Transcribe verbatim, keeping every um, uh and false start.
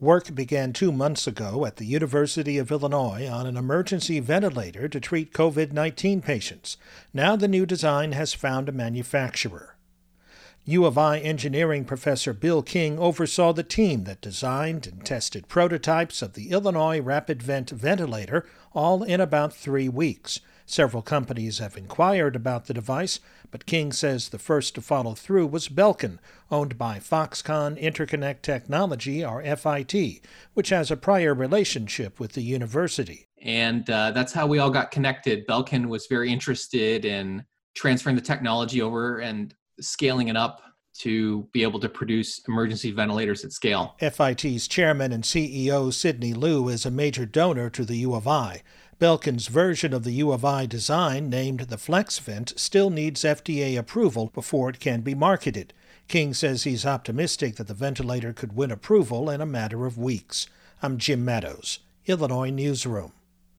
Work began two months ago at the University of Illinois on an emergency ventilator to treat COVID nineteen patients. Now the new design has found a manufacturer. U of I engineering professor Bill King oversaw the team that designed and tested prototypes of the Illinois Rapid Vent ventilator, all in about three weeks. Several companies have inquired about the device, but King says the first to follow through was Belkin, owned by Foxconn Interconnect Technology, or F I T, which has a prior relationship with the university. And uh, that's how we all got connected. Belkin was very interested in transferring the technology over and scaling it up to be able to produce emergency ventilators at scale. F I T's chairman and C E O Sidney Liu is a major donor to the U of I. Belkin's version of the U of I design, named the FlexVent, still needs F D A approval before it can be marketed. King says he's optimistic that the ventilator could win approval in a matter of weeks. I'm Jim Meadows, Illinois Newsroom.